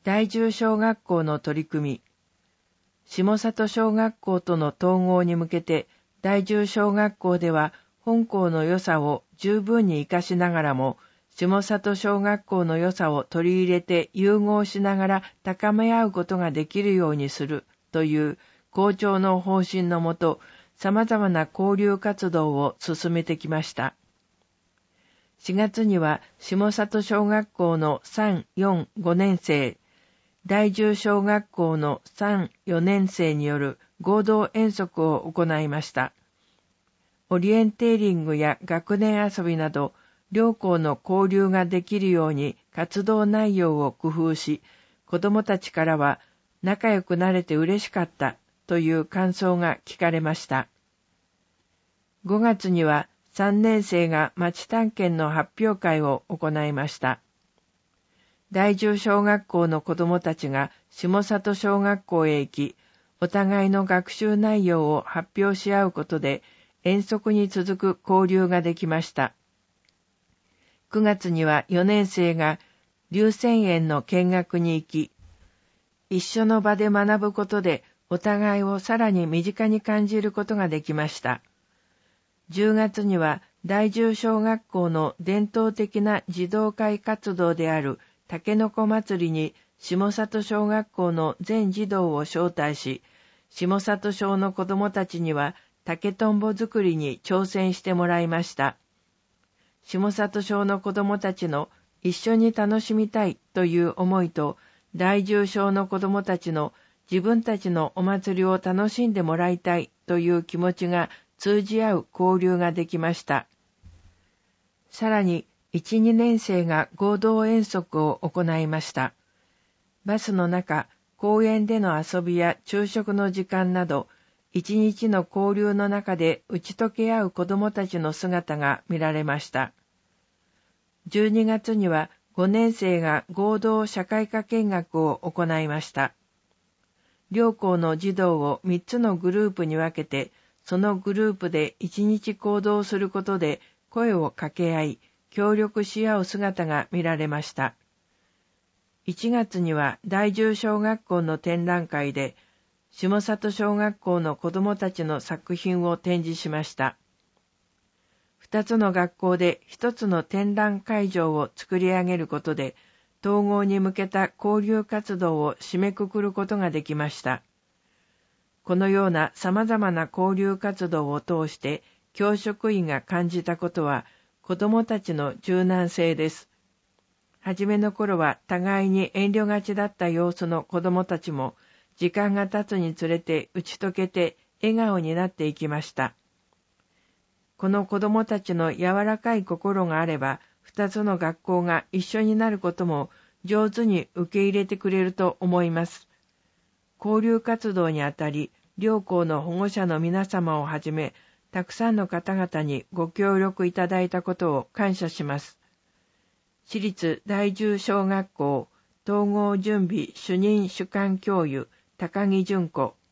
第10小学校の取り組み。下里小学校との統合に向けて、第10小学校では本校の良さを十分に活かしながらも、下里小学校の良さを取り入れて融合しながら高め合うことができるようにするという校長の方針のもと、様々な交流活動を進めてきました。4月には下里小学校の3、4、5年生、第10小学校の3、4年生による合同遠足を行いました。オリエンテーリングや学年遊びなど、両校の交流ができるように活動内容を工夫し、子どもたちからは仲良くなれて嬉しかったという感想が聞かれました。5月には3年生が町探検の発表会を行いました。第10小学校の子どもたちが下里小学校へ行き、お互いの学習内容を発表し合うことで、遠足に続く交流ができました。9月には4年生が龍泉園の見学に行き、一緒の場で学ぶことでお互いをさらに身近に感じることができました。10月には第10小学校の伝統的な児童会活動であるたけのこ祭りに下里小学校の全児童を招待し、下里小の子どもたちには竹とんぼ作りに挑戦してもらいました。下里小の子どもたちの一緒に楽しみたいという思いと、第10小の子どもたちの自分たちのお祭りを楽しんでもらいたいという気持ちが通じ合う交流ができました。さらに、1、2年生が合同遠足を行いました。バスの中、公園での遊びや昼食の時間など、一日の交流の中で打ち解け合う子どもたちの姿が見られました。12月には5年生が合同社会科見学を行いました。両校の児童を3つのグループに分けて、そのグループで1日行動することで声を掛け合い、協力し合う姿が見られました。1月には第10小学校の展覧会で、下里小学校の子どもたちの作品を展示しました。2つの学校で1つの展覧会場を作り上げることで、統合に向けた交流活動を締めくくることができました。このような様々な交流活動を通して、教職員が感じたことは、子どもたちの柔軟性です。はじめの頃は互いに遠慮がちだった様子の子どもたちも、時間が経つにつれて打ち解けて笑顔になっていきました。この子どもたちの柔らかい心があれば、2つの学校が一緒になることも上手に受け入れてくれると思います。交流活動にあたり、両校の保護者の皆様をはじめ、たくさんの方々にご協力いただいたことを感謝します。私立第10小学校統合準備主任主幹教諭高木純子